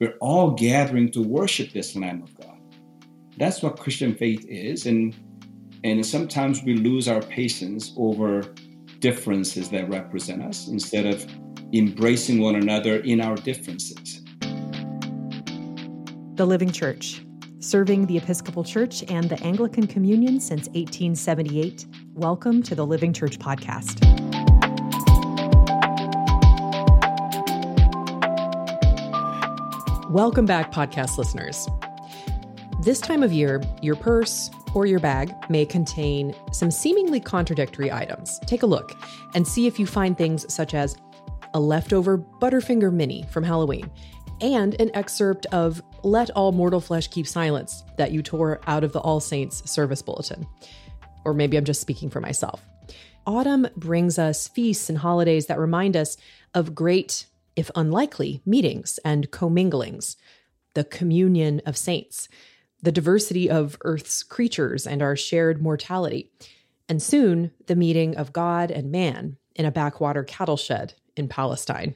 We're all gathering to worship this Lamb of God. That's what Christian faith is. And sometimes we lose our patience over differences that represent us instead of embracing one another in our differences. The Living Church, serving the Episcopal Church and the Anglican Communion since 1878. Welcome to the Living Church podcast. Welcome back, podcast listeners. This time of year, your purse or your bag may contain some seemingly contradictory items. Take a look and see if you find things such as a leftover Butterfinger Mini from Halloween and an excerpt of Let All Mortal Flesh Keep Silence that you tore out of the All Saints service bulletin. Or maybe I'm just speaking for myself. Autumn brings us feasts and holidays that remind us of great, if unlikely, meetings and comminglings, the communion of saints, the diversity of Earth's creatures and our shared mortality, and soon the meeting of God and man in a backwater cattle shed in Palestine.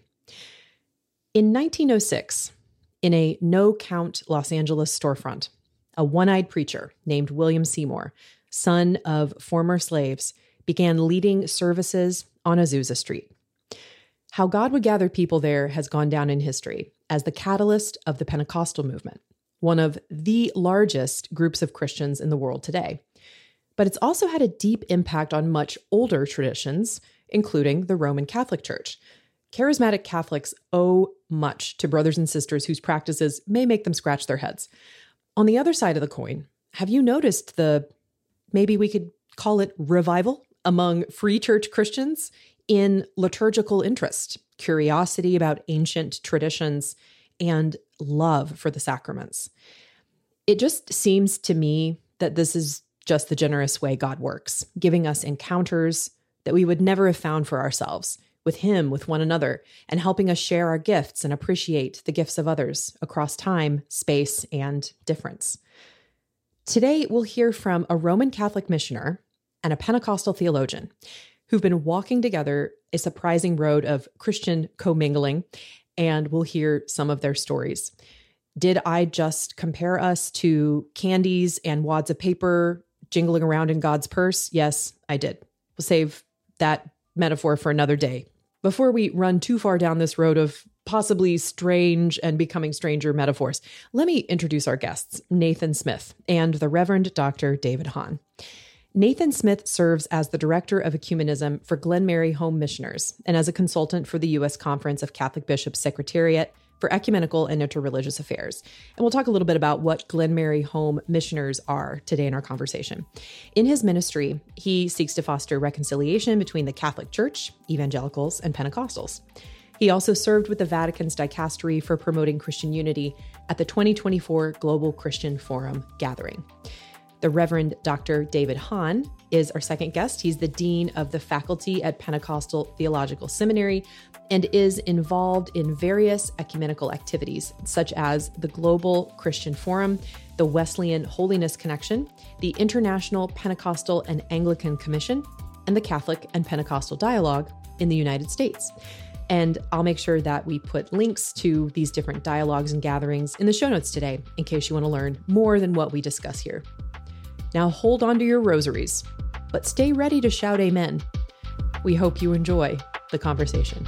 In 1906, in a no-count Los Angeles storefront, a one-eyed preacher named William Seymour, son of former slaves, began leading services on Azusa Street. How God would gather people there has gone down in history as the catalyst of the Pentecostal movement, one of the largest groups of Christians in the world today. But it's also had a deep impact on much older traditions, including the Roman Catholic Church. Charismatic Catholics owe much to brothers and sisters whose practices may make them scratch their heads. On the other side of the coin, have you noticed maybe we could call it revival among free church Christians in liturgical interest, curiosity about ancient traditions, and love for the sacraments? It just seems to me that this is just the generous way God works, giving us encounters that we would never have found for ourselves, with Him, with one another, and helping us share our gifts and appreciate the gifts of others across time, space, and difference. Today, we'll hear from a Roman Catholic missioner and a Pentecostal theologian who've been walking together a surprising road of Christian commingling, and we'll hear some of their stories. Did I just compare us to candies and wads of paper jingling around in God's purse? Yes, I did. We'll save that metaphor for another day. Before we run too far down this road of possibly strange and becoming stranger metaphors, let me introduce our guests, Nathan Smith and the Reverend Dr. David Hahn. Nathan Smith serves as the Director of Ecumenism for Glen Mary Home Missioners and as a consultant for the U.S. Conference of Catholic Bishops Secretariat for Ecumenical and Interreligious Affairs. And we'll talk a little bit about what Glen Mary Home Missioners are today in our conversation. In his ministry, he seeks to foster reconciliation between the Catholic Church, evangelicals, and Pentecostals. He also served with the Vatican's Dicastery for Promoting Christian Unity at the 2024 Global Christian Forum gathering. The Reverend Dr. David Hahn is our second guest. He's the Dean of the Faculty at Pentecostal Theological Seminary and is involved in various ecumenical activities, such as the Global Christian Forum, the Wesleyan Holiness Connection, the International Pentecostal and Anglican Commission, and the Catholic and Pentecostal Dialogue in the United States. And I'll make sure that we put links to these different dialogues and gatherings in the show notes today, in case you want to learn more than what we discuss here. Now hold on to your rosaries, but stay ready to shout amen. We hope you enjoy the conversation.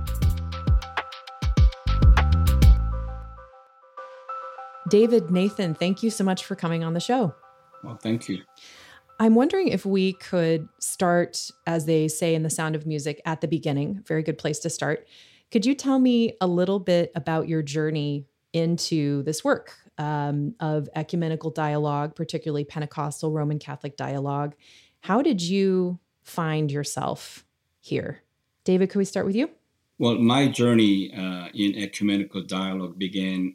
David, Nathan, thank you so much for coming on the show. Well, thank you. I'm wondering if we could start, as they say in The Sound of Music, at the beginning. Very good place to start. Could you tell me a little bit about your journey into this work of ecumenical dialogue, particularly Pentecostal Roman Catholic dialogue? How did you find yourself here? David, could we start with you? Well, my journey in ecumenical dialogue began,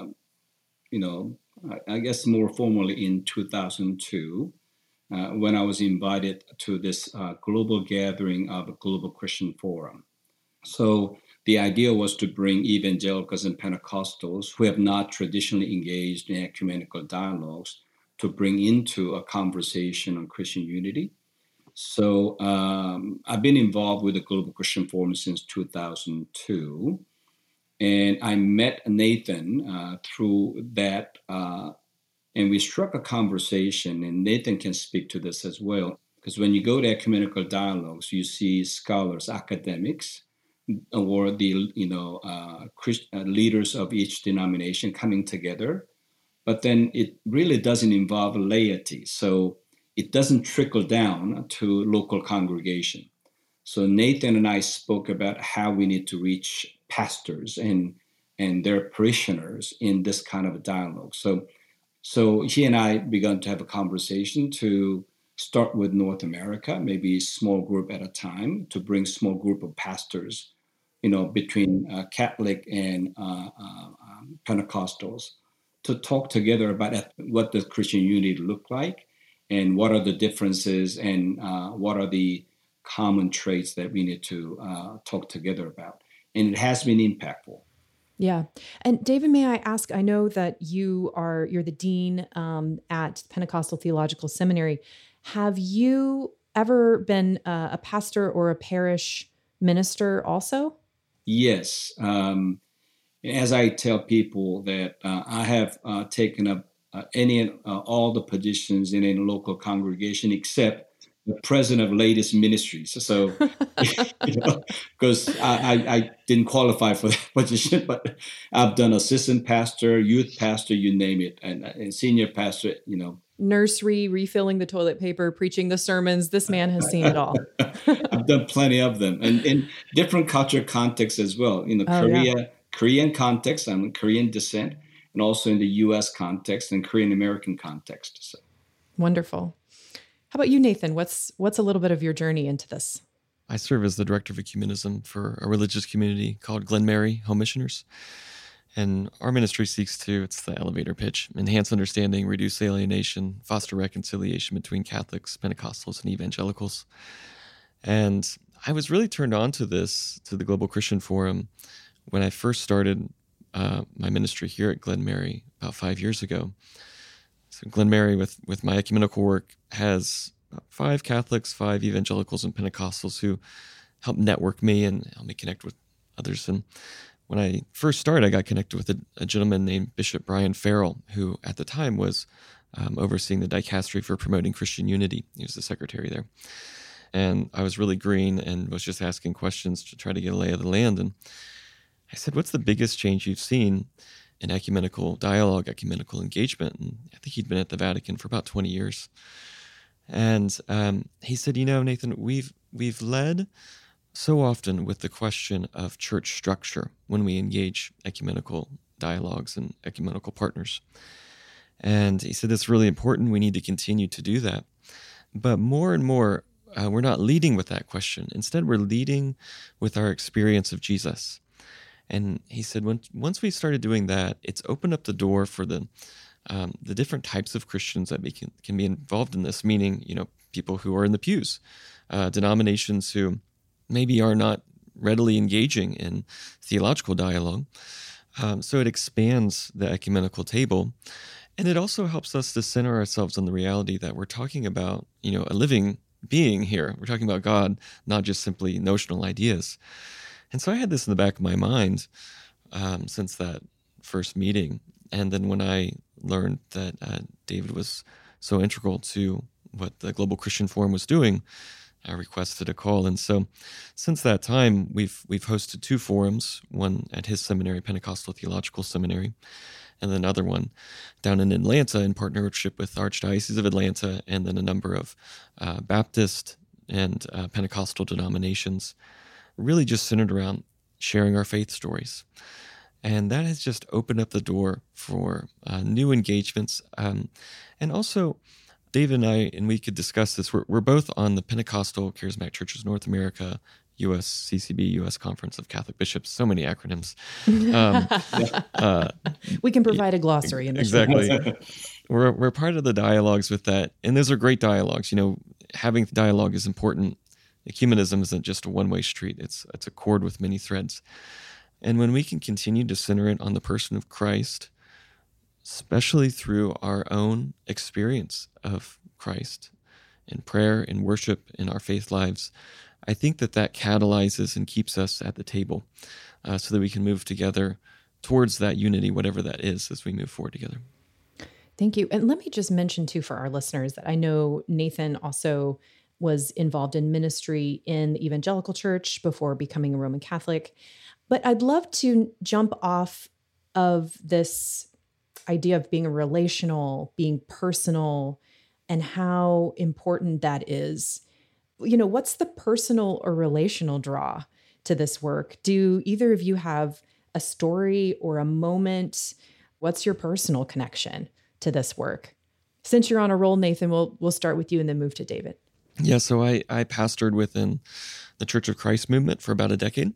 I guess more formally in 2002, when I was invited to this global gathering of a Global Christian Forum. So the idea was to bring evangelicals and Pentecostals who have not traditionally engaged in ecumenical dialogues to bring into a conversation on Christian unity. So I've been involved with the Global Christian Forum since 2002. And I met Nathan through that, and we struck a conversation, and Nathan can speak to this as well. Because when you go to ecumenical dialogues, you see scholars, academics, or the leaders of each denomination coming together, but then it really doesn't involve laity, so it doesn't trickle down to local congregation. So Nathan and I spoke about how we need to reach pastors and their parishioners in this kind of a dialogue. So he and I began to have a conversation to start with North America, maybe a small group at a time, to bring small group of pastors, between Catholic and Pentecostals, to talk together about what does Christian unity look like, and what are the differences, and what are the common traits that we need to talk together about. And it has been impactful. Yeah. And David, may I ask, I know that you're the dean at Pentecostal Theological Seminary. Have you ever been a pastor or a parish minister also? Yes. As I tell people that I have taken up all the positions in a local congregation except the president of Latest Ministries. So, because I didn't qualify for that position, but I've done assistant pastor, youth pastor, you name it, and senior pastor, Nursery, refilling the toilet paper, preaching the sermons. This man has seen it all. I've done plenty of them, and in different culture contexts as well. Korean context, I'm Korean descent, and also in the U.S. context and Korean American context. So. Wonderful. How about you, Nathan? What's a little bit of your journey into this? I serve as the director of ecumenism for a religious community called Glen Mary Home Missioners. And our ministry seeks to, it's the elevator pitch, enhance understanding, reduce alienation, foster reconciliation between Catholics, Pentecostals, and evangelicals. And I was really turned on to the Global Christian Forum, when I first started my ministry here at Glen Mary about 5 years ago. So Glen Mary, with my ecumenical work, has 5 Catholics, 5 evangelicals, and Pentecostals who help network me and help me connect with others. And when I first started, I got connected with a gentleman named Bishop Brian Farrell, who at the time was overseeing the dicastery for promoting Christian unity. He was the secretary there. And I was really green and was just asking questions to try to get a lay of the land. And I said, what's the biggest change you've seen in ecumenical dialogue, ecumenical engagement? And I think he'd been at the Vatican for about 20 years. And he said, Nathan, we've led so often with the question of church structure when we engage ecumenical dialogues and ecumenical partners. And he said, that's really important. We need to continue to do that. But more and more, we're not leading with that question. Instead, we're leading with our experience of Jesus. And he said, once we started doing that, it's opened up the door for the different types of Christians that can be involved in this, meaning, people who are in the pews, denominations who maybe are not readily engaging in theological dialogue. So it expands the ecumenical table. And it also helps us to center ourselves on the reality that we're talking about, a living being here. We're talking about God, not just simply notional ideas. And so I had this in the back of my mind since that first meeting. And then when I learned that David was so integral to what the Global Christian Forum was doing, I requested a call. And so since that time, we've hosted 2 forums, one at his seminary, Pentecostal Theological Seminary, and then another one down in Atlanta in partnership with the Archdiocese of Atlanta, and then a number of Baptist and Pentecostal denominations, really just centered around sharing our faith stories. And that has just opened up the door for new engagements. And also, David and I, and we could discuss this, we're both on the Pentecostal Charismatic Churches North America, USCCB, U.S. Conference of Catholic Bishops, so many acronyms. We can provide a glossary in this. Exactly. We're part of the dialogues with that. And those are great dialogues. Having dialogue is important. Ecumenism isn't just a one-way street. It's a cord with many threads. And when we can continue to center it on the person of Christ, especially through our own experience of Christ in prayer, in worship, in our faith lives, I think that catalyzes and keeps us at the table so that we can move together towards that unity, whatever that is, as we move forward together. Thank you. And let me just mention too for our listeners that I know Nathan also was involved in ministry in the evangelical church before becoming a Roman Catholic. But I'd love to jump off of this idea of being relational, being personal, and how important that is. What's the personal or relational draw to this work? Do either of you have a story or a moment? What's your personal connection to this work? Since you're on a roll, Nathan, we'll start with you and then move to David. Yeah, so I pastored within the Church of Christ movement for about a decade.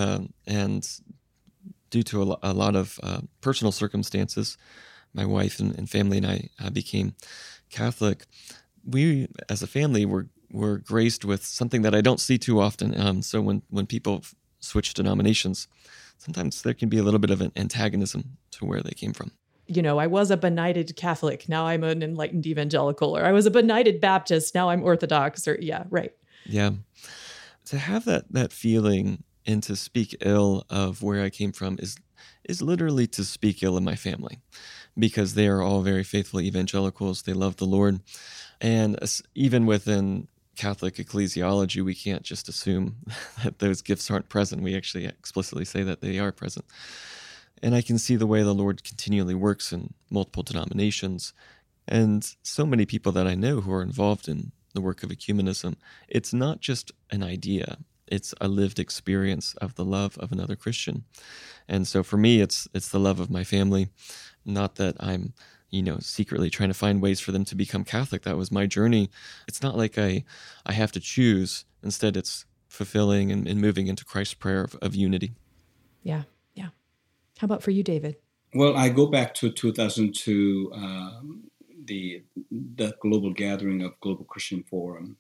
And due to a lot of personal circumstances, my wife and family and I became Catholic. We, as a family, were graced with something that I don't see too often. So when people switch denominations, sometimes there can be a little bit of an antagonism to where they came from. I was a benighted Catholic, now I'm an enlightened evangelical, or I was a benighted Baptist, now I'm Orthodox, or yeah, right. Yeah. To have that feeling and to speak ill of where I came from is literally to speak ill of my family, because they are all very faithful evangelicals. They love the Lord. And even within Catholic ecclesiology, we can't just assume that those gifts aren't present. We actually explicitly say that they are present. And I can see the way the Lord continually works in multiple denominations. And so many people that I know who are involved in the work of ecumenism, it's not just an idea. It's a lived experience of the love of another Christian. And so for me, it's the love of my family. Not that I'm, secretly trying to find ways for them to become Catholic. That was my journey. It's not like I have to choose. Instead, it's fulfilling and moving into Christ's prayer of unity. Yeah. How about for you, David? Well, I go back to 2002, the global gathering of Global Christian Forum.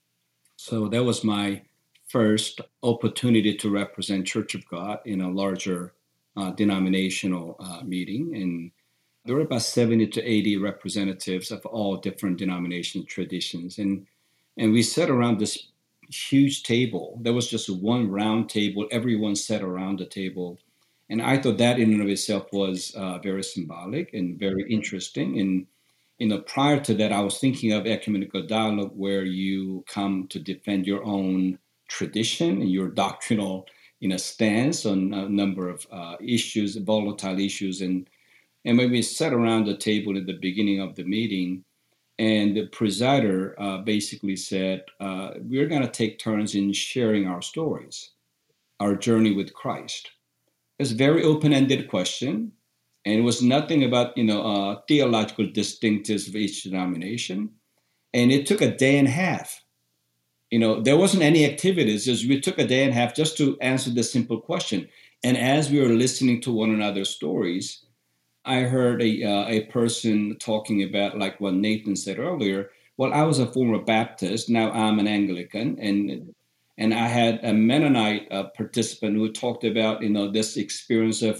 So that was my first opportunity to represent Church of God in a larger denominational meeting. And there were about 70 to 80 representatives of all different denomination traditions. And we sat around this huge table. There was just one round table. Everyone sat around the table. And I thought that in and of itself was very symbolic and very interesting. And prior to that, I was thinking of ecumenical dialogue, where you come to defend your own tradition and your doctrinal, stance on a number of issues, volatile issues. And when we sat around the table at the beginning of the meeting, and the presider basically said, we're going to take turns in sharing our stories, our journey with Christ. It's a very open-ended question, and it was nothing about, theological distinctives of each denomination. And it took a day and a half. There wasn't any activities. Just we took a day and a half just to answer the simple question. And as we were listening to one another's stories, I heard a person talking about, like what Nathan said earlier. Well, I was a former Baptist. Now I'm an Anglican. And I had a Mennonite participant who talked about, this experience of,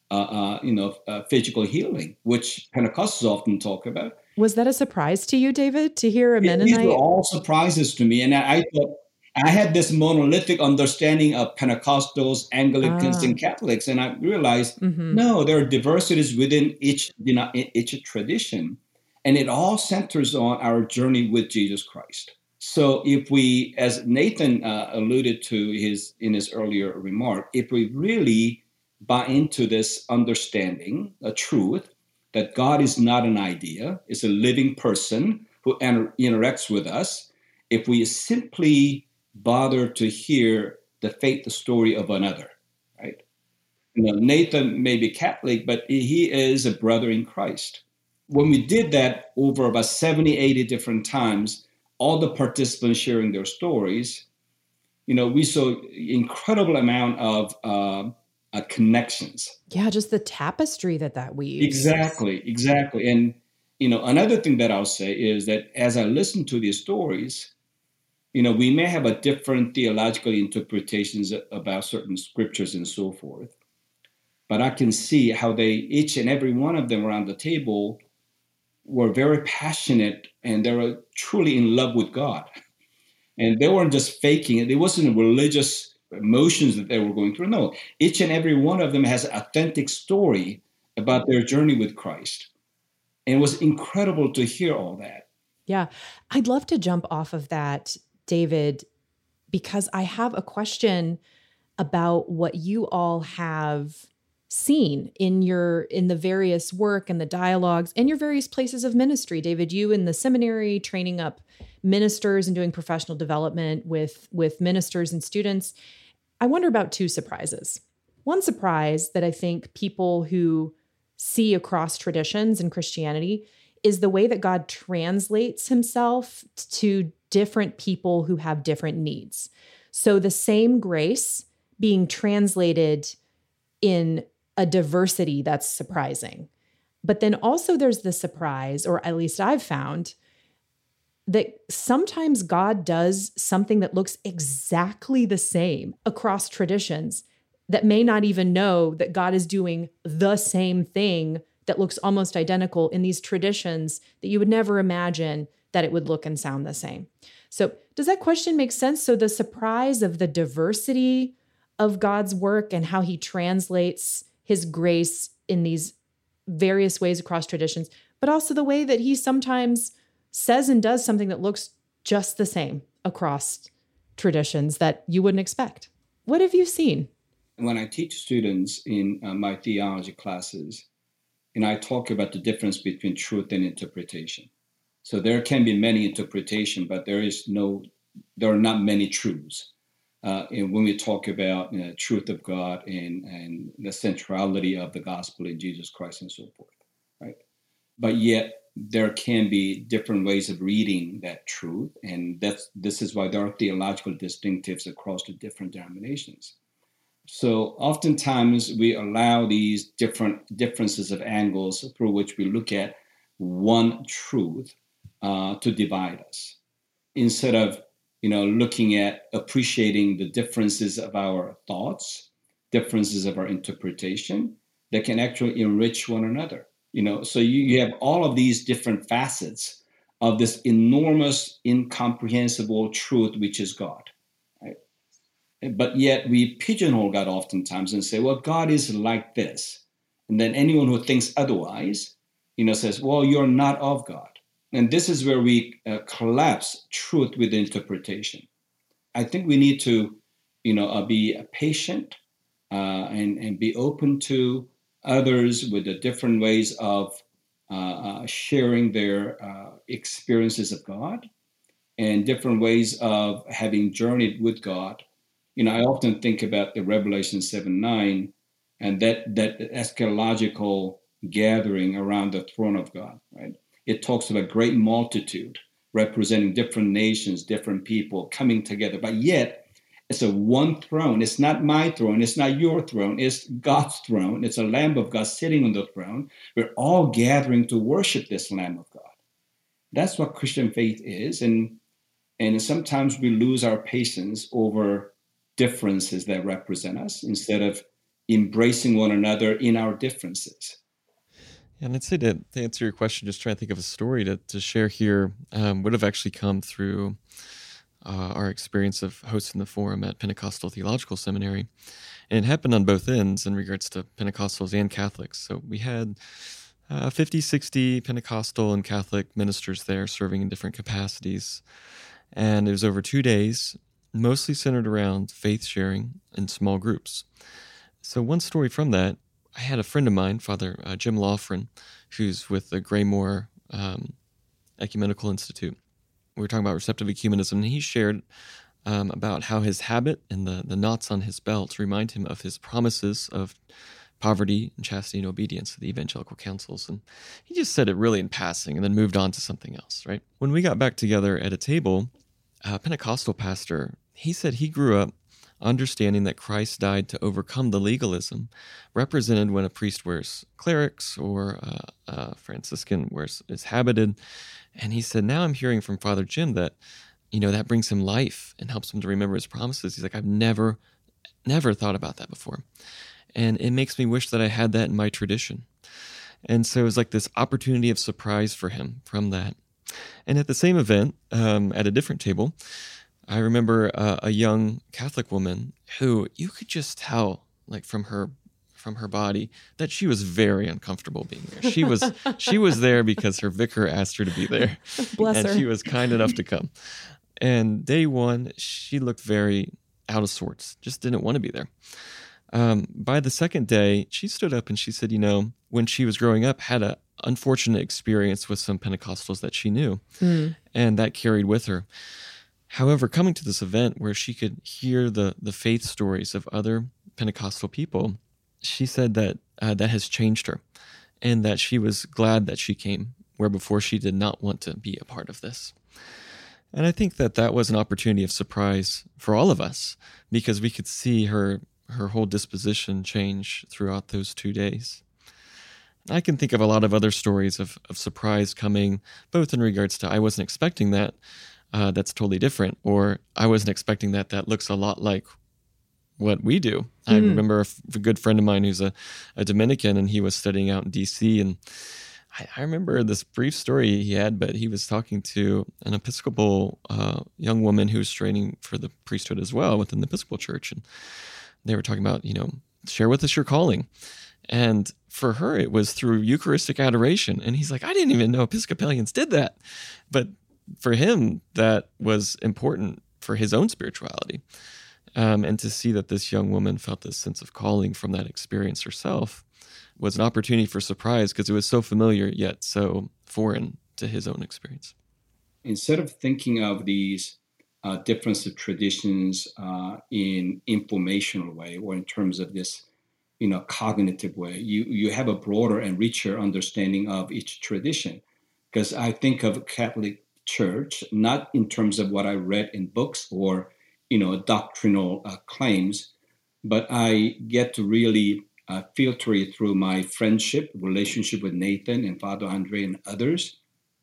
physical healing, which Pentecostals often talk about. Was that a surprise to you, David, to hear a Mennonite? These were all surprises to me. And I thought I had this monolithic understanding of Pentecostals, Anglicans, and Catholics. And I realized, no, there are diversities within each tradition. And it all centers on our journey with Jesus Christ. So if we, as Nathan alluded to in his earlier remark, if we really buy into this understanding, a truth, that God is not an idea, is a living person who interacts with us, if we simply bother to hear the faith story of another, right? Nathan may be Catholic, but he is a brother in Christ. When we did that over about 70, 80 different times, all the participants sharing their stories, we saw incredible amount of connections. Yeah, just the tapestry that weaves. Exactly. And, another thing that I'll say is that as I listen to these stories, we may have a different theological interpretations about certain scriptures and so forth, but I can see how each and every one of them around the table were very passionate and they were truly in love with God. And they weren't just faking it. It wasn't religious emotions that they were going through. No, each and every one of them has an authentic story about their journey with Christ. And it was incredible to hear all that. Yeah. I'd love to jump off of that, David, because I have a question about what you all have seen in the various work and the dialogues and your various places of ministry. David, you in the seminary training up ministers and doing professional development with ministers and students. I wonder about two surprises. One surprise that I think people who see across traditions in Christianity is the way that God translates himself to different people who have different needs. So the same grace being translated in a diversity that's surprising. But then also there's the surprise, or at least I've found, that sometimes God does something that looks exactly the same across traditions that may not even know that God is doing the same thing that looks almost identical in these traditions that you would never imagine that it would look and sound the same. So does that question make sense? So the surprise of the diversity of God's work and how he translates his grace in these various ways across traditions, but also the way that he sometimes says and does something that looks just the same across traditions that you wouldn't expect. What have you seen? When I teach students in my theology classes, and I talk about the difference between truth and interpretation. So there can be many interpretations, but there are not many truths. And when we talk about truth of God and the centrality of the gospel in Jesus Christ and so forth, right? But yet there can be different ways of reading that truth, and this is why there are theological distinctives across the different denominations. So oftentimes we allow these differences of angles through which we look at one truth to divide us, instead of looking at appreciating the differences of our thoughts, differences of our interpretation that can actually enrich one another. So you have all of these different facets of this enormous, incomprehensible truth, which is God. Right? But yet we pigeonhole God oftentimes and say, well, God is like this. And then anyone who thinks otherwise, says, well, you're not of God. And this is where we collapse truth with interpretation. I think we need to, be patient and be open to others with the different ways of sharing their experiences of God and different ways of having journeyed with God. I often think about the Revelation 7:9 and that eschatological gathering around the throne of God, right? It talks about a great multitude representing different nations, different people coming together, but yet it's a one throne. It's not my throne. It's not your throne. It's God's throne. It's a Lamb of God sitting on the throne. We're all gathering to worship this Lamb of God. That's what Christian faith is. And sometimes we lose our patience over differences that represent us instead of embracing one another in our differences. Yeah, and I'd say to answer your question, just trying to think of a story to share here would have actually come through our experience of hosting the forum at Pentecostal Theological Seminary. And it happened on both ends in regards to Pentecostals and Catholics. So we had 50, 60 Pentecostal and Catholic ministers there serving in different capacities. And it was over 2 days, mostly centered around faith sharing in small groups. So one story from that, I had a friend of mine, Father Jim Lawfren, who's with the Graymore Ecumenical Institute. We were talking about receptive ecumenism, and he shared about how his habit and the knots on his belt remind him of his promises of poverty and chastity and obedience to the evangelical councils. And he just said it really in passing and then moved on to something else, right? When we got back together at a table, a Pentecostal pastor, he said he grew up understanding that Christ died to overcome the legalism represented when a priest wears clerics or a Franciscan is habited. And he said, now I'm hearing from Father Jim that, that brings him life and helps him to remember his promises. He's like, I've never thought about that before. And it makes me wish that I had that in my tradition. And so it was like this opportunity of surprise for him from that. And at the same event, at a different table, I remember a young Catholic woman who you could just tell, like from her body, that she was very uncomfortable being there. She was there because her vicar asked her to be there. Bless and her. She was kind enough to come. And day one, she looked very out of sorts, just didn't want to be there. By the second day, she stood up and she said, when she was growing up, had an unfortunate experience with some Pentecostals that she knew, and that carried with her. However, coming to this event where she could hear the faith stories of other Pentecostal people, she said that that has changed her, and that she was glad that she came, where before she did not want to be a part of this. And I think that was an opportunity of surprise for all of us, because we could see her whole disposition change throughout those 2 days. I can think of a lot of other stories of surprise coming, both in regards to I wasn't expecting that, that's totally different, or I wasn't expecting that looks a lot like what we do. I remember a good friend of mine who's a Dominican, and he was studying out in D.C., and I remember this brief story he had, but he was talking to an Episcopal young woman who was training for the priesthood as well within the Episcopal Church, and they were talking about, share with us your calling. And for her, it was through Eucharistic adoration. And he's like, I didn't even know Episcopalians did that. But for him, that was important for his own spirituality. And to see that this young woman felt this sense of calling from that experience herself was an opportunity for surprise, because it was so familiar yet so foreign to his own experience. Instead of thinking of these difference of traditions in informational way, or in terms of this, cognitive way, you have a broader and richer understanding of each tradition. Because I think of Catholic Church not in terms of what I read in books or doctrinal claims, but I get to really filter it through my relationship with Nathan and Father Andre and others,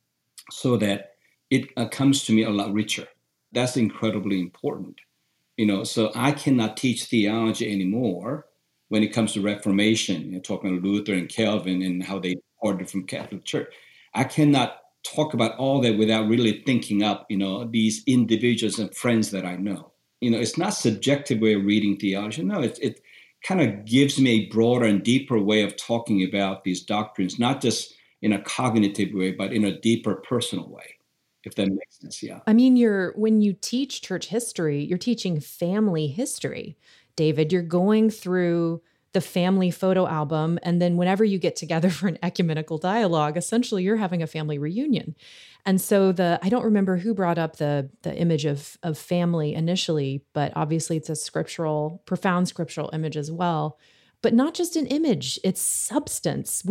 so that it comes to me a lot richer. That's incredibly important. So I cannot teach theology anymore when it comes to Reformation, talking about Luther and Calvin and how they departed from Catholic Church. I cannot talk about all that without really thinking up, these individuals and friends that I know. It's not subjective way of reading theology. No, it kind of gives me a broader and deeper way of talking about these doctrines, not just in a cognitive way, but in a deeper personal way, if that makes sense. Yeah. I mean, when you teach church history, you're teaching family history. David, you're going through the family photo album, and then whenever you get together for an ecumenical dialogue, essentially you're having a family reunion. And so I don't remember who brought up the image of family initially, but obviously it's a profound scriptural image as well. But not just an image, it's substance.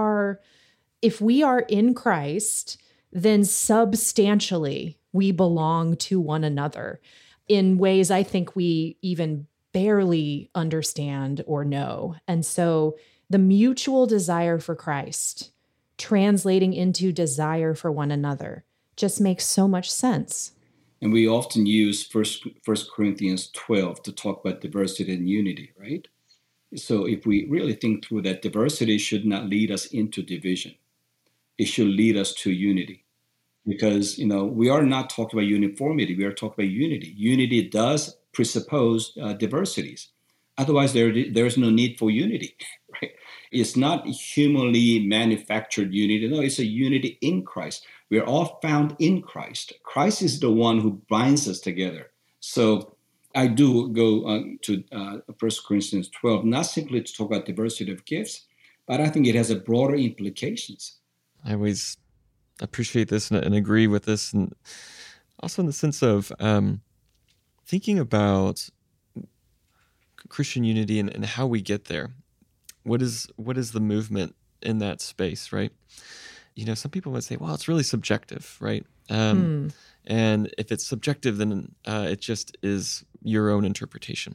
If we are in Christ, then substantially we belong to one another in ways I think we even barely understand or know. And so the mutual desire for Christ translating into desire for one another just makes so much sense. And we often use First Corinthians 12 to talk about diversity and unity, right? So if we really think through that, diversity should not lead us into division. It should lead us to unity. Because, we are not talking about uniformity. We are talking about unity. Unity does presuppose diversities. Otherwise, there is no need for unity, right? It's not humanly manufactured unity. No, it's a unity in Christ. We are all found in Christ. Christ is the one who binds us together. So I do go to 1 Corinthians 12, not simply to talk about diversity of gifts, but I think it has a broader implications. I always appreciate this and agree with this, and also in the sense of thinking about Christian unity and how we get there. What is the movement in that space, right? Some people might say, well, it's really subjective, right? And if it's subjective, then it just is your own interpretation.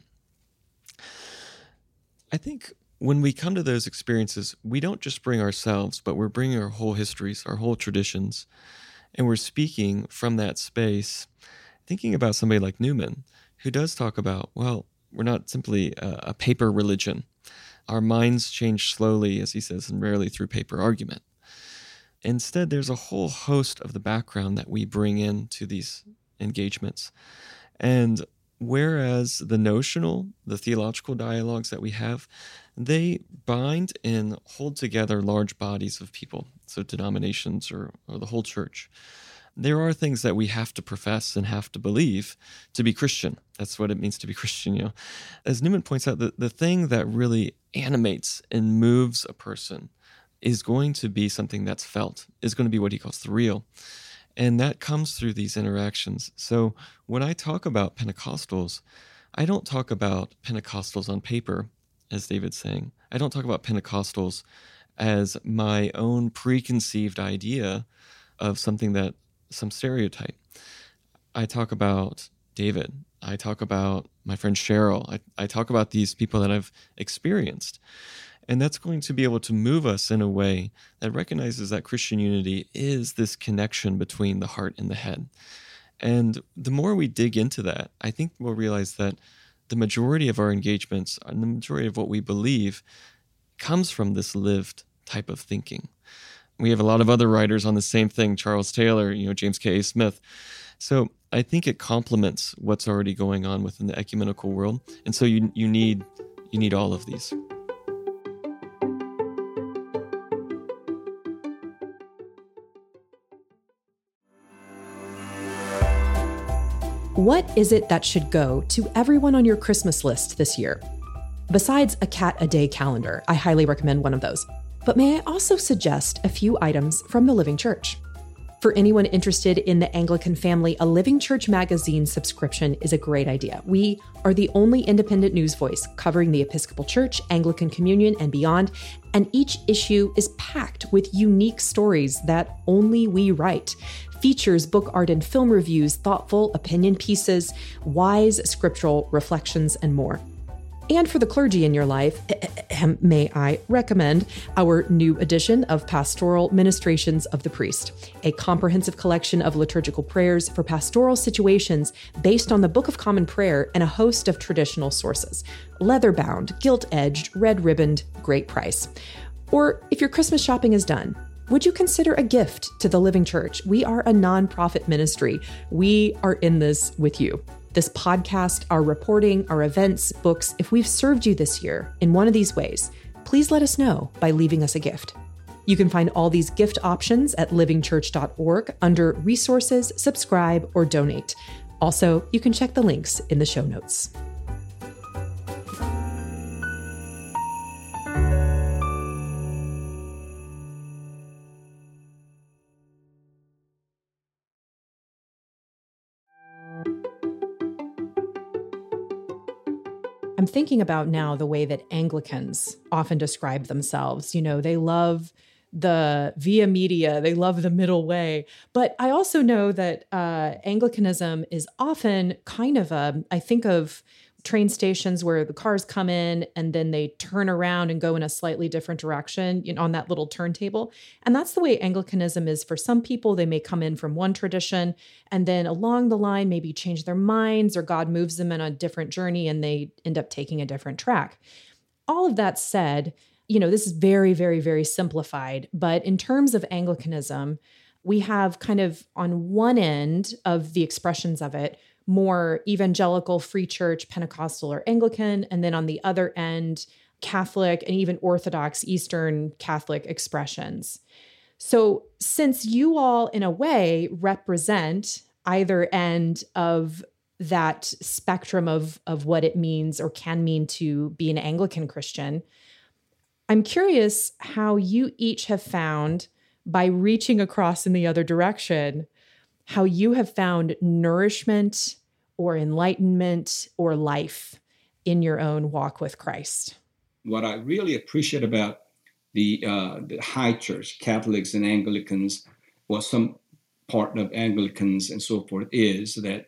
I think when we come to those experiences, we don't just bring ourselves, but we're bringing our whole histories, our whole traditions, and we're speaking from that space, thinking about somebody like Newman, who does talk about, well, we're not simply a paper religion. Our minds change slowly, as he says, and rarely through paper argument. Instead, there's a whole host of the background that we bring into these engagements. And whereas the notional, the theological dialogues that we have, they bind and hold together large bodies of people, so denominations or the whole church. There are things that we have to profess and have to believe to be Christian. That's what it means to be Christian, As Newman points out, the thing that really animates and moves a person is going to be something that's felt, is going to be what he calls the real. And that comes through these interactions. So when I talk about Pentecostals, I don't talk about Pentecostals on paper, as David's saying. I don't talk about Pentecostals as my own preconceived idea of some stereotype. I talk about David. I talk about my friend Cheryl. I talk about these people that I've experienced. And that's going to be able to move us in a way that recognizes that Christian unity is this connection between the heart and the head. And the more we dig into that, I think we'll realize that the majority of our engagements and the majority of what we believe comes from this lived type of thinking. We have a lot of other writers on the same thing, Charles Taylor, James K.A. Smith. So I think it complements what's already going on within the ecumenical world. And so you need all of these. What is it that should go to everyone on your Christmas list this year? Besides a cat a day calendar, I highly recommend one of those. But may I also suggest a few items from the Living Church? For anyone interested in the Anglican family, a Living Church magazine subscription is a great idea. We are the only independent news voice covering the Episcopal Church, Anglican Communion, and beyond, and each issue is packed with unique stories that only we write. Features book art and film reviews, thoughtful opinion pieces, wise scriptural reflections, and more. And for the clergy in your life, may I recommend our new edition of Pastoral Ministrations of the Priest, a comprehensive collection of liturgical prayers for pastoral situations based on the Book of Common Prayer and a host of traditional sources. Leather-bound, gilt-edged, red-ribboned, great price. Or if your Christmas shopping is done, would you consider a gift to the Living Church? We are a nonprofit ministry. We are in this with you. This podcast, our reporting, our events, books, if we've served you this year in one of these ways, please let us know by leaving us a gift. You can find all these gift options at livingchurch.org under Resources, Subscribe, or Donate. Also, you can check the links in the show notes. I'm thinking about now the way that Anglicans often describe themselves. They love the via media, they love the middle way. But I also know that Anglicanism is often kind of I think of train stations where the cars come in and then they turn around and go in a slightly different direction on that little turntable. And that's the way Anglicanism is for some people. They may come in from one tradition and then along the line maybe change their minds, or God moves them in a different journey and they end up taking a different track. All of that said, this is very, very, very simplified. But in terms of Anglicanism, we have kind of on one end of the expressions of it, more evangelical, free church, Pentecostal, or Anglican, and then on the other end, Catholic and even Orthodox Eastern Catholic expressions. So since you all, in a way, represent either end of that spectrum of what it means or can mean to be an Anglican Christian, I'm curious how you each have found, by reaching across in the other direction, how you have found nourishment or enlightenment or life in your own walk with Christ. What I really appreciate about the high church, Catholics and Anglicans, or some part of Anglicans and so forth, is that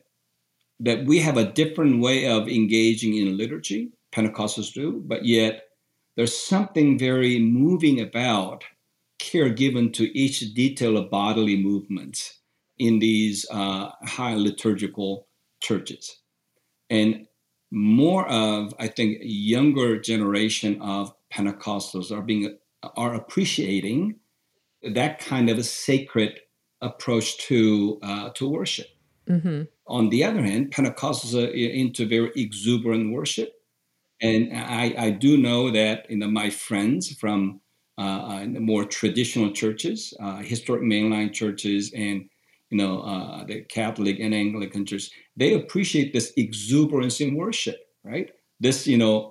we have a different way of engaging in liturgy. Pentecostals do, but yet there's something very moving about care given to each detail of bodily movements in these high liturgical churches. And more of, I think, younger generation of Pentecostals are appreciating that kind of a sacred approach to worship. Mm-hmm. On the other hand, Pentecostals are into very exuberant worship. And I do know that my friends from the more traditional churches, historic mainline churches, and the Catholic and Anglican church, they appreciate this exuberance in worship, right? This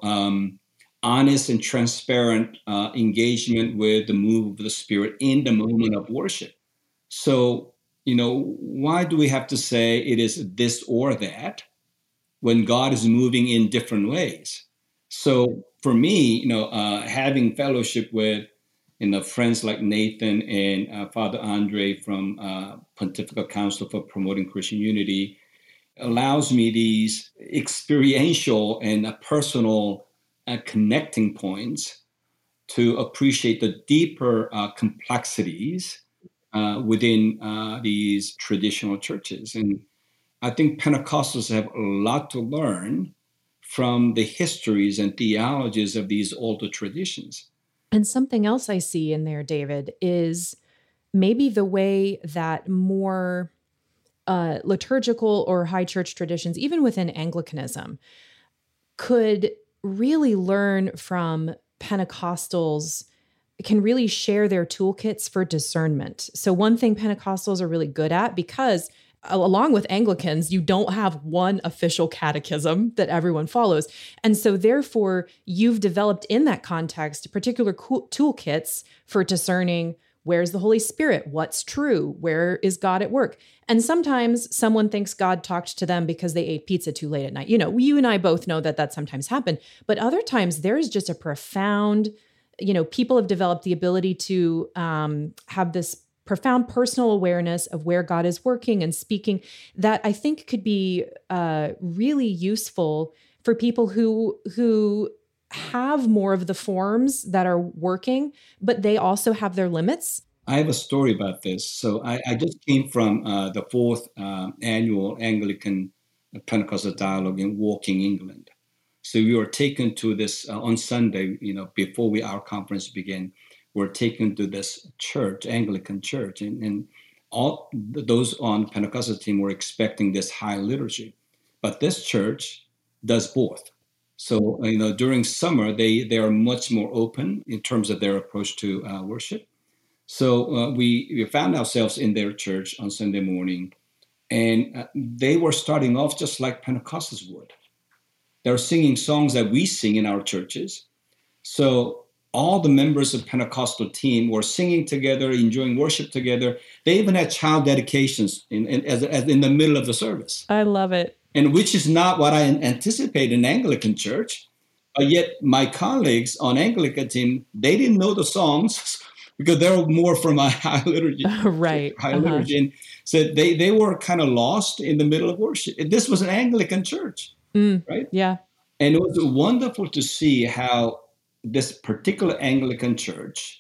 honest and transparent engagement with the move of the Spirit in the moment of worship. So why do we have to say it is this or that when God is moving in different ways? So for me, having fellowship with friends like Nathan and Father Andre from Pontifical Council for Promoting Christian Unity allows me these experiential and personal connecting points to appreciate the deeper complexities within these traditional churches. And I think Pentecostals have a lot to learn from the histories and theologies of these older traditions. And something else I see in there, David, is maybe the way that more liturgical or high church traditions, even within Anglicanism, could really learn from Pentecostals, can really share their toolkits for discernment. So one thing Pentecostals are really good at, because along with Anglicans, you don't have one official catechism that everyone follows. And so therefore, you've developed in that context particular toolkits for discerning where's the Holy Spirit, what's true, where is God at work. And sometimes someone thinks God talked to them because they ate pizza too late at night. You and I both know that sometimes happened. But other times there is just a profound, people have developed the ability to have this profound personal awareness of where God is working and speaking that I think could be really useful for people who have more of the forms that are working, but they also have their limits. I have a story about this. So I just came from the fourth annual Anglican Pentecostal Dialogue in Woking, England. So we were taken to this on Sunday, before our conference began. We're taken to this church, Anglican church, and all those on the Pentecostal team were expecting this high liturgy. But this church does both. So, during summer, they are much more open in terms of their approach to worship. So we found ourselves in their church on Sunday morning, and they were starting off just like Pentecostals would. They're singing songs that we sing in our churches. So all the members of the Pentecostal team were singing together, enjoying worship together. They even had child dedications in the middle of the service. I love it. And which is not what I anticipate in Anglican church. Yet my colleagues on Anglican team, they didn't know the songs because they were more from a high liturgy. Right. High liturgy. And so they were kind of lost in the middle of worship. This was an Anglican church, right? Yeah. And it was wonderful to see how this particular Anglican church,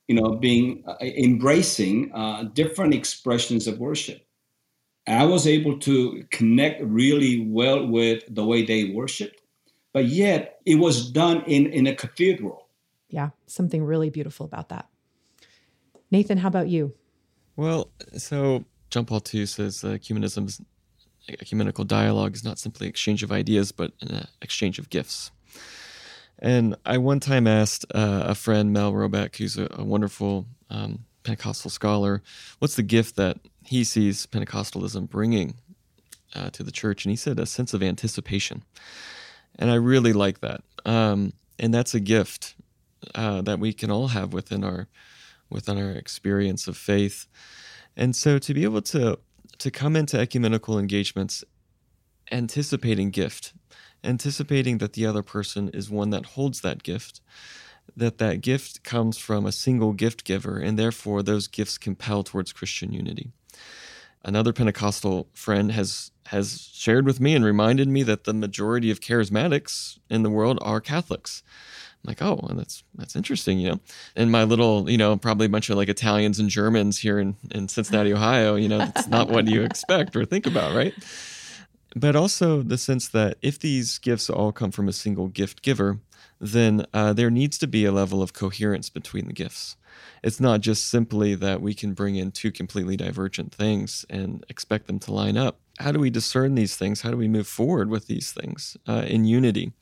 embracing different expressions of worship. I was able to connect really well with the way they worshiped, but yet it was done in a cathedral. Yeah, something really beautiful about that. Nathan, how about you? Well, so John Paul II says ecumenical dialogue is not simply exchange of ideas, but an exchange of gifts. And I one time asked a friend, Mel Robeck, who's a wonderful Pentecostal scholar, what's the gift that he sees Pentecostalism bringing to the church? And he said a sense of anticipation. And I really like that. And that's a gift that we can all have within our experience of faith. And so to be able to come into ecumenical engagements anticipating that the other person is one that holds that gift, that gift comes from a single gift giver, and therefore those gifts compel towards Christian unity. Another Pentecostal friend has shared with me and reminded me that the majority of charismatics in the world are Catholics. I'm like, oh, well, that's interesting, And my little, probably a bunch of like Italians and Germans here in Cincinnati, Ohio, it's not what you expect or think about, right? But also the sense that if these gifts all come from a single gift giver, then there needs to be a level of coherence between the gifts. It's not just simply that we can bring in two completely divergent things and expect them to line up. How do we discern these things? How do we move forward with these things in unity?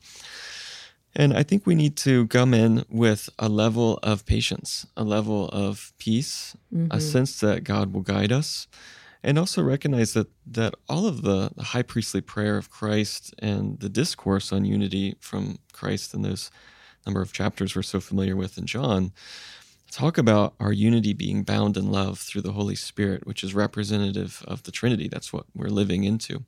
And I think we need to come in with a level of patience, a level of peace, a sense that God will guide us, and also recognize that all of the high priestly prayer of Christ and the discourse on unity from Christ in those number of chapters we're so familiar with in John talk about our unity being bound in love through the Holy Spirit, which is representative of the Trinity. That's what we're living into.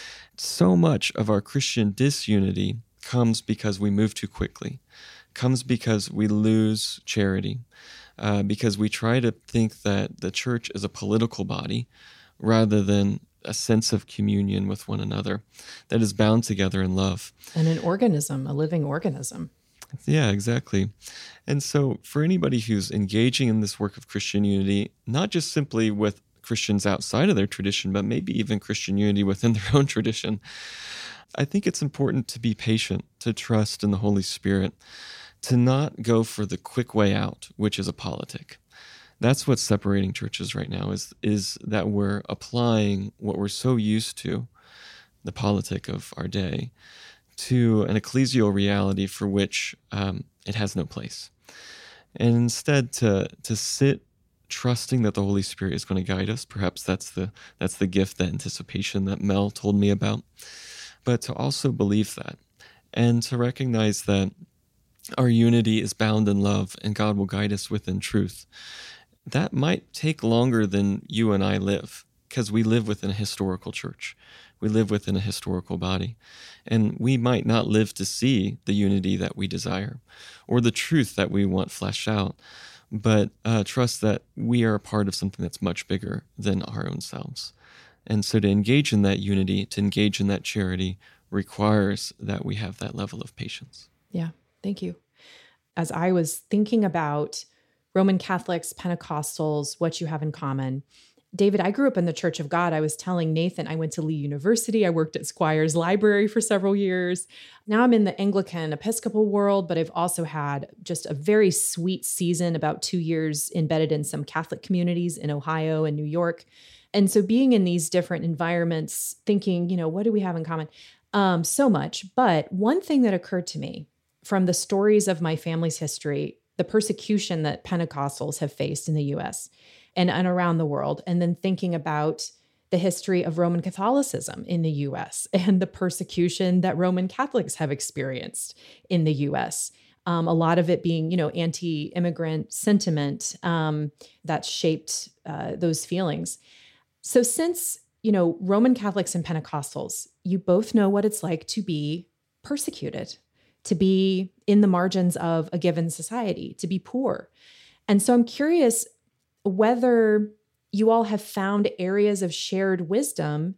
So much of our Christian disunity comes because we move too quickly, comes because we lose charity, because we try to think that the church is a political body rather than a sense of communion with one another that is bound together in love. And an organism, a living organism. Yeah, exactly. And so for anybody who's engaging in this work of Christian unity, not just simply with Christians outside of their tradition, but maybe even Christian unity within their own tradition, I think it's important to be patient, to trust in the Holy Spirit, to not go for the quick way out, which is a politic. That's what's separating churches right now, is that we're applying what we're so used to, the politic of our day, to an ecclesial reality for which it has no place. And instead to sit trusting that the Holy Spirit is going to guide us. Perhaps that's the gift, that anticipation that Mel told me about. But to also believe that and to recognize that our unity is bound in love and God will guide us within truth. That might take longer than you and I live, because we live within a historical church. We live within a historical body. And we might not live to see the unity that we desire or the truth that we want fleshed out, but trust that we are a part of something that's much bigger than our own selves. And so to engage in that unity, to engage in that charity, requires that we have that level of patience. Yeah, thank you. As I was thinking about Roman Catholics, Pentecostals, what you have in common, David, I grew up in the Church of God. I was telling Nathan, I went to Lee University. I worked at Squires Library for several years. Now I'm in the Anglican Episcopal world, but I've also had just a very sweet season, about 2 years embedded in some Catholic communities in Ohio and New York. And so being in these different environments, thinking, what do we have in common? So much. But one thing that occurred to me from the stories of my family's history, the persecution that Pentecostals have faced in the U.S. and around the world, and then thinking about the history of Roman Catholicism in the U.S. and the persecution that Roman Catholics have experienced in the U.S., a lot of it being, anti-immigrant sentiment that shaped those feelings. So since, Roman Catholics and Pentecostals, you both know what it's like to be persecuted, to be in the margins of a given society, to be poor. And so I'm curious whether you all have found areas of shared wisdom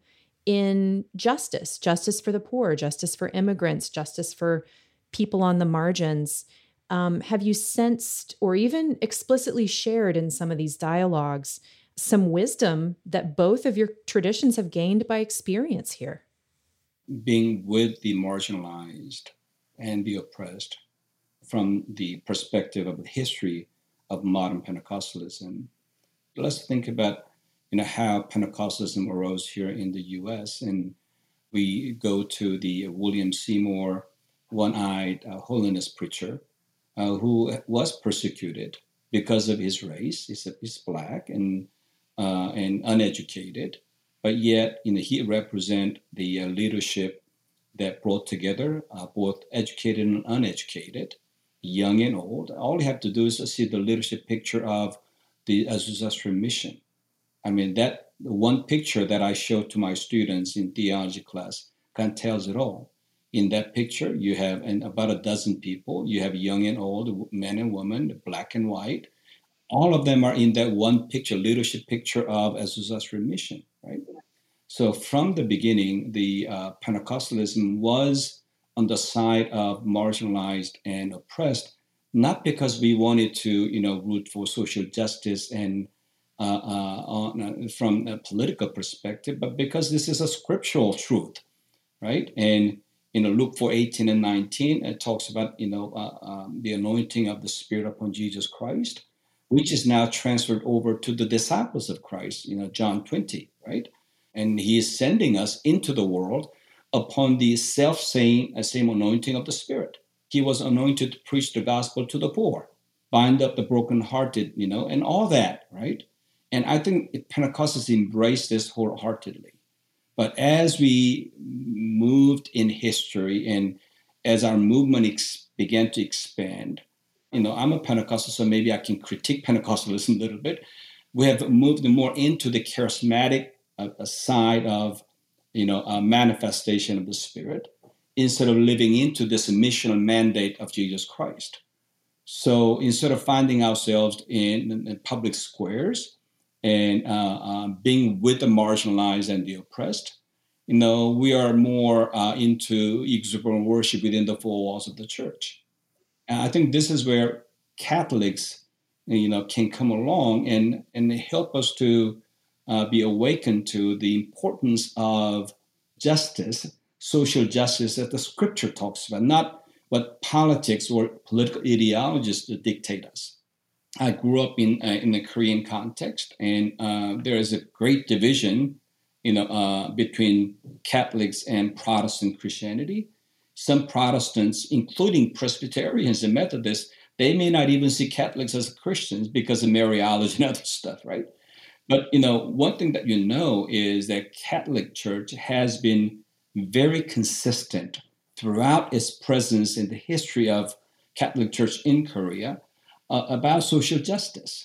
in justice for the poor, justice for immigrants, justice for people on the margins. Have you sensed or even explicitly shared in some of these dialogues some wisdom that both of your traditions have gained by experience here? Being with the marginalized and the oppressed from the perspective of the history of modern Pentecostalism. Let's think about, how Pentecostalism arose here in the U.S. And we go to the William Seymour, one-eyed holiness preacher, who was persecuted because of his race. He's Black and uneducated, but yet he represent the leadership that brought together both educated and uneducated, young and old. All you have to do is see the leadership picture of the Azusa Mission. I mean, that one picture that I showed to my students in theology class kind of tells it all. In that picture, you have about a dozen people. You have young and old, men and women, Black and white. All of them are in that one picture, leadership picture of Azusa Mission, right? So from the beginning, the Pentecostalism was on the side of marginalized and oppressed, not because we wanted to, root for social justice and from a political perspective, but because this is a scriptural truth, right? And Luke 4:18 and 19, it talks about the anointing of the Spirit upon Jesus Christ, which is now transferred over to the disciples of Christ, John 20, right? And he is sending us into the world upon the same anointing of the Spirit. He was anointed to preach the gospel to the poor, bind up the brokenhearted, and all that, right? And I think Pentecostals embraced this wholeheartedly. But as we moved in history and as our movement began to expand, I'm a Pentecostal, so maybe I can critique Pentecostalism a little bit. We have moved more into the charismatic side of, a manifestation of the Spirit instead of living into this missional mandate of Jesus Christ. So instead of finding ourselves in public squares and being with the marginalized and the oppressed, we are more into exuberant worship within the four walls of the church. And I think this is where Catholics, can come along and help us to be awakened to the importance of justice, social justice that the scripture talks about, not what politics or political ideologies dictate us. I grew up in the Korean context, and there is a great division, between Catholics and Protestant Christianity. Some Protestants, including Presbyterians and Methodists, they may not even see Catholics as Christians because of Mariology and other stuff, right? But, one thing that is that Catholic Church has been very consistent throughout its presence in the history of Catholic Church in Korea about social justice.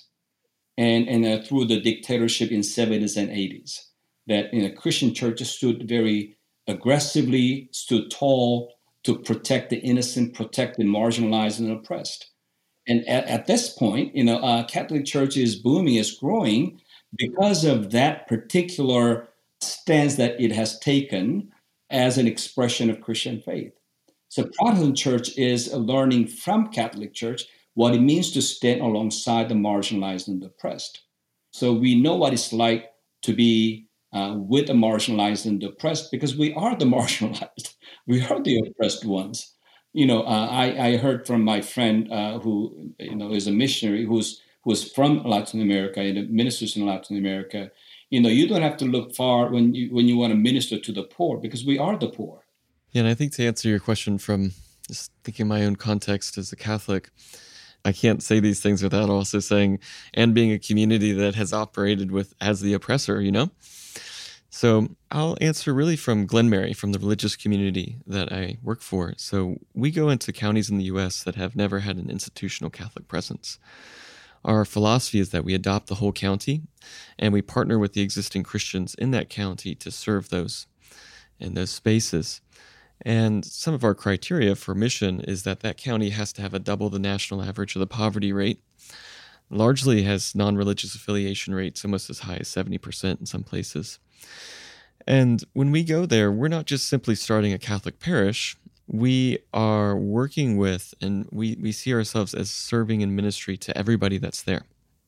And through the dictatorship in 70s and 80s, that Christian churches stood very aggressively, stood tall to protect the innocent, protect the marginalized and oppressed. And at this point, Catholic Church is booming, is growing because of that particular stance that it has taken as an expression of Christian faith. So Protestant Church is learning from Catholic Church what it means to stand alongside the marginalized and the oppressed. So we know what it's like to be with the marginalized and the oppressed because we are the marginalized. We are the oppressed ones. I heard from my friend who is a missionary who's from Latin America and ministers in Latin America. You don't have to look far when you want to minister to the poor because we are the poor. Yeah, and I think to answer your question from just thinking my own context as a Catholic, I can't say these things without also saying, and being a community that has operated as the oppressor, So I'll answer really from Glen Mary, from the religious community that I work for. So we go into counties in the U.S. that have never had an institutional Catholic presence. Our philosophy is that we adopt the whole county, and we partner with the existing Christians in that county to serve those in those spaces. And some of our criteria for mission is that county has to have a double the national average of the poverty rate, largely has non-religious affiliation rates almost as high as 70% in some places. And when we go there, we're not just simply starting a Catholic parish. We are working with, and we see ourselves as serving in ministry to everybody that's there.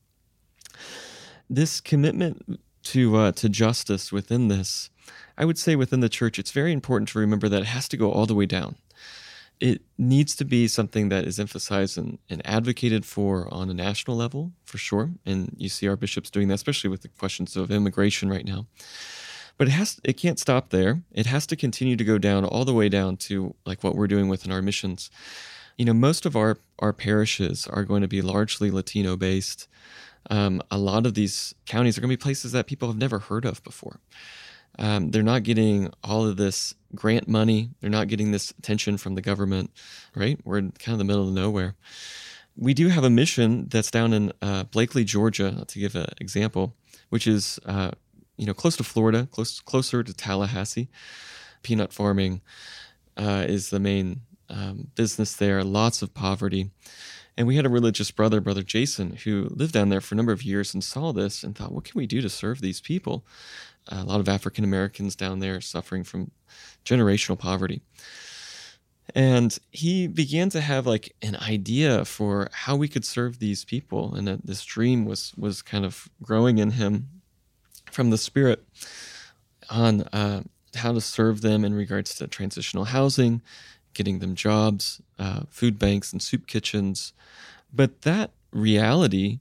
This commitment to justice within this, I would say within the church, it's very important to remember that it has to go all the way down. It needs to be something that is emphasized and advocated for on a national level, for sure. And you see our bishops doing that, especially with the questions of immigration right now. But it can't stop there. It has to continue to go down all the way down to like what we're doing within our missions. Most of our parishes are going to be largely Latino-based. A lot of these counties are going to be places that people have never heard of before. They're not getting all of this grant money. They're not getting this attention from the government, right? We're in kind of the middle of nowhere. We do have a mission that's down in Blakely, Georgia, to give an example, which is close to Florida, closer to Tallahassee. Peanut farming is the main business there. Lots of poverty. And we had a religious brother Jason, who lived down there for a number of years and saw this and thought, what can we do to serve these people? A lot of African Americans down there suffering from generational poverty. And he began to have like an idea for how we could serve these people. And that this dream was kind of growing in him from the Spirit on how to serve them in regards to transitional housing, getting them jobs, food banks and soup kitchens. But that reality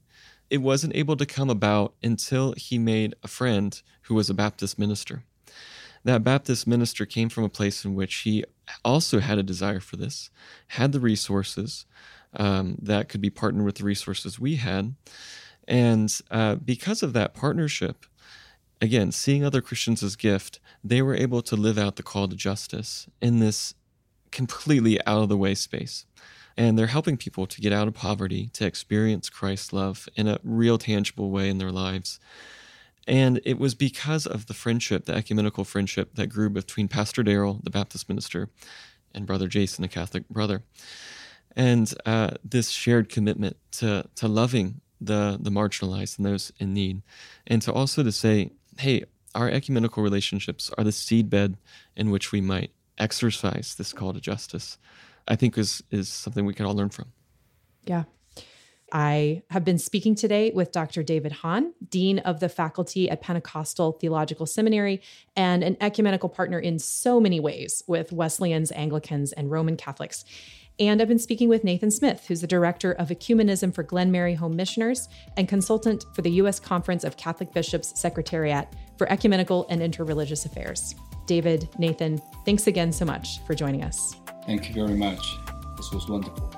it wasn't able to come about until he made a friend who was a Baptist minister. That Baptist minister came from a place in which he also had a desire for this, had the resources that could be partnered with the resources we had. And because of that partnership, again, seeing other Christians as gift, they were able to live out the call to justice in this completely out of the way space. And they're helping people to get out of poverty, to experience Christ's love in a real tangible way in their lives. And it was because of the friendship, the ecumenical friendship that grew between Pastor Darrell, the Baptist minister, and Brother Jason, the Catholic brother. And this shared commitment to loving the marginalized and those in need. And to also to say, hey, our ecumenical relationships are the seedbed in which we might exercise this call to justice, I think is something we can all learn from. Yeah. I have been speaking today with Dr. David Hahn, Dean of the Faculty at Pentecostal Theological Seminary, and an ecumenical partner in so many ways with Wesleyans, Anglicans, and Roman Catholics. And I've been speaking with Nathan Smith, who's the Director of Ecumenism for Glen Mary Home Missioners and consultant for the U.S. Conference of Catholic Bishops Secretariat for Ecumenical and Interreligious Affairs. David, Nathan, thanks again so much for joining us. Thank you very much. This was wonderful.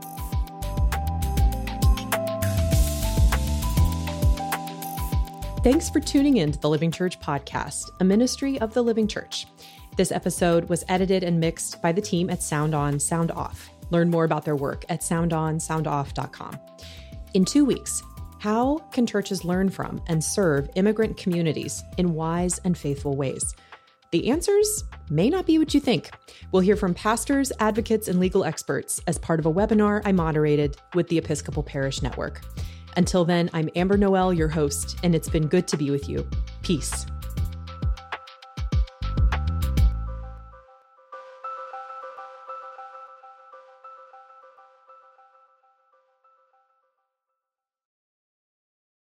Thanks for tuning in to the Living Church Podcast, a ministry of the Living Church. This episode was edited and mixed by the team at Sound On, Sound Off. Learn more about their work at soundonsoundoff.com. In 2 weeks, how can churches learn from and serve immigrant communities in wise and faithful ways? The answers may not be what you think. We'll hear from pastors, advocates, and legal experts as part of a webinar I moderated with the Episcopal Parish Network. Until then, I'm Amber Noel, your host, and it's been good to be with you. Peace.